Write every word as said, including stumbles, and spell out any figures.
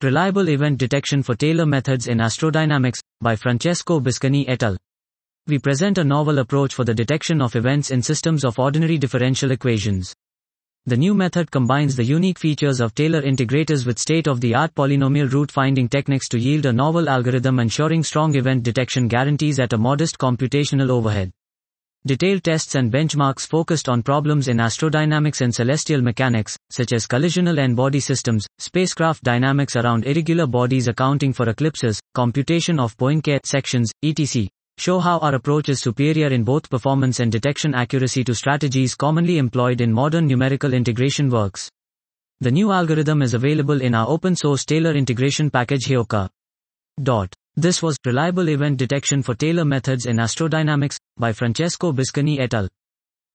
Reliable Event Detection for Taylor Methods in Astrodynamics, by Francesco Biscani et al. We present a novel approach for the detection of events in systems of ordinary differential equations. The new method combines the unique features of Taylor integrators with state-of-the-art polynomial root-finding techniques to yield a novel algorithm ensuring strong event detection guarantees at a modest computational overhead. Detailed tests and benchmarks focused on problems in astrodynamics and celestial mechanics, such as collisional n-body systems, spacecraft dynamics around irregular bodies accounting for eclipses, computation of Poincare sections, et cetera, show how our approach is superior in both performance and detection accuracy to strategies commonly employed in modern numerical integration works. The new algorithm is available in our open-source Taylor integration package Heoka. Dot. This was Reliable Event Detection for Taylor Methods in Astrodynamics, by Francesco Biscani et al.